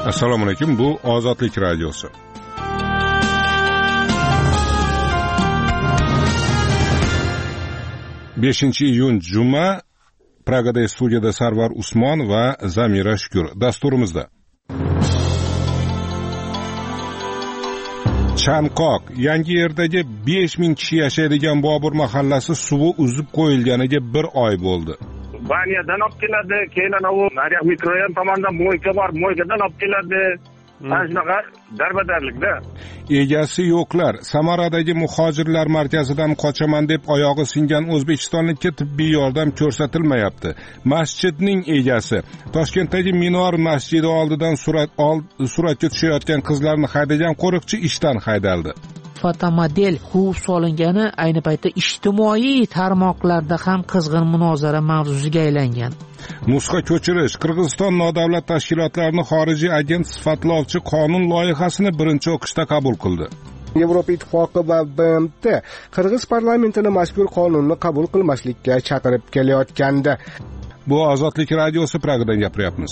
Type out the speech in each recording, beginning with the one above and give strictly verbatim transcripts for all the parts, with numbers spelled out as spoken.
Assalomu alaykum, bu Ozodlik radiosi. beshinchi iyun juma, Pragada studiyada Sarvar Usmon va Zamira Shukur. Dasturimizda Chanqoq, Yangiyerdagi besh ming kishi yashaydigan Bobur mahallasi suvi uzib qo'yilganiga bir oy bo'ldi. Baniyadan olib keladi, keyin ana u Mariya mikrorayon tomonidan Mo'yka bor, Mo'ykadan olib keladi. Mana shunaqa darbadarlikda. Egasi yo'qlar. Samaradagi muhojirlar markazidan qochaman deb oyog'i singan o'zbekistonlikka tibbiy yordam ko'rsatilmayapti. Masjidning egasi Toshkentdagi Minor masjidi oldidan surat ol, suratga tushayotgan qizlarni haydagan qo'riqchi ishdan haydaldi. Fotomodel quvib solingani ayni paytda ijtimoiy tarmoqlarda ham qizg'in munozara mavzusiga aylangan. Nusxa ko'chirish. Qirg'iziston nodavlat tashkilotlarini xorijiy agent sifatlovchi qonun loyihasini birinchi o'qishda qabul qildi. Yevropa Ittifoqi va B M T Qirg'iz parlamentini mazkur qonunni qabul qilmaslikka chaqirib kelayotgandi. Bu Ozodlik radiosi, Pragadan gapiryapmiz.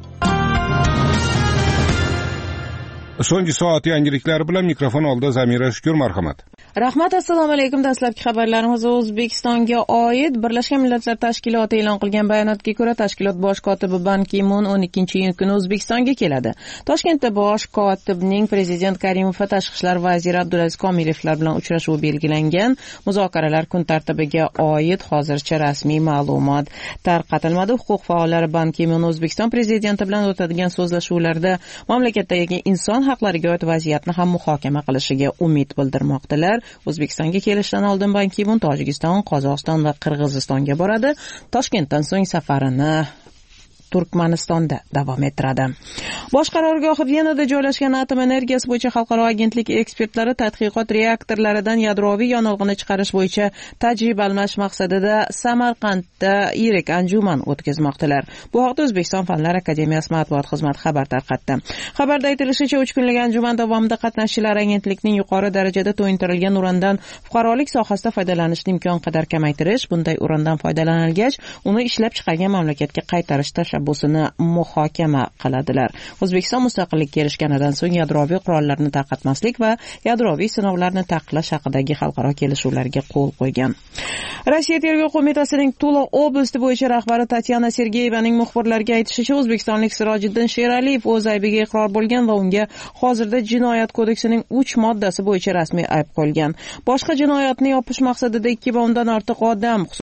So'nggi soat yangiliklari bilan mikrofon oldida Zamira Shukur, marhamat. Rahmat, assalomu alaykum. Dastlabki xabarlarimiz O'zbekistonga oid. Birlashgan Millatlar Tashkiloti e'lon qilgan bayonotga ko'ra, tashkilot bosh kotibi Ban Ki-mun o'n ikkinchi iyun kuni O'zbekistonga keladi. Toshkentda bosh kotibning Prezident Karimov va tashqi ishlar vaziri Abdulaziz Komilovlar bilan uchrashuvi belgilangan. Muzokaralar kun tartibiga oid hozircha rasmiy ma'lumot tarqatilmadi. Huquq faollari Ban Ki-mun O'zbekiston prezidenti bilan o'tadigan so'zlashuvlarda mamlakatdagi inson haqlariga oid vaziyatni ham muhokama qilishiga umid bildirmoqdalar. O'zbekistonga kelishdan oldin Ban Ki-mun Tojikiston, Qozog'iston va Qirg'izistonga boradi. Toshkentdan so'ng safarini Turkmanistonda davom ettiradi. Bosh qarorgohi Venada joylashgan atom energiyasi bo'yicha xalqaro agentlik ekspertlari tadqiqot reaktorlaridan yadroviy yonilg'ini chiqarish bo'yicha tajriba almashish maqsadida Samarqandda yirik anjuman o'tkazmoqdalar. Bu haqda O'zbekiston Fanlar akademiyasi matbuot xizmati xabar tarqatdi. Xabarda aytilishicha, uch kunlik anjuman davomida qatnashchilar agentlikning yuqori darajada to'yintirilgan urandan fuqarolik sohasida foydalanishni imkon qadar kamaytirish, bunday urandan foydalanilgach, uni ishlab chiqargan mamlakatga qaytarish tashabbusini muhokama qiladilar. O'zbekiston mustaqillikka erishganidan so'ng yadroviy qurollarni tarqatmaslik va yadroviy sinovlarni taqiqlash haqidagi xalqaro kelishuvlarga qo'l qo'ygan. Rossiya Tergov qo'mitasining Tula oblasti bo'yicha rahbari Tatyana Sergeyevaning muxbirlarga aytishicha, o'zbekistonlik Sirojiddin Sheraliyev o'z aybiga iqror bo'lgan va unga hozirda jinoyat kodeksining uch moddasi bo'yicha rasmiy ayb qo'yilgan. Boshqa jinoyatni yopish maqsadida ikki va undan ortiq odam